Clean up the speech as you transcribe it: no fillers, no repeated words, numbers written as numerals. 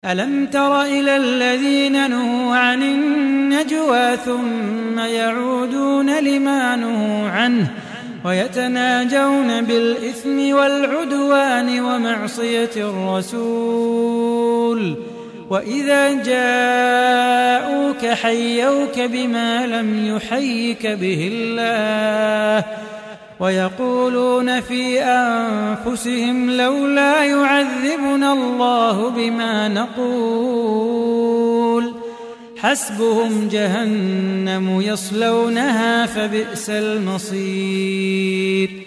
ألم تر إلى الذين نهوا عن النجوى ثم يعودون لما نهوا عنه ويتناجون بالإثم والعدوان ومعصية الرسول وإذا جاءوك حيوك بما لم يحيك به الله ويقولون في أنفسهم لولا يعذبنا الله بما نقول حسبهم جهنم يصلونها فبئس المصير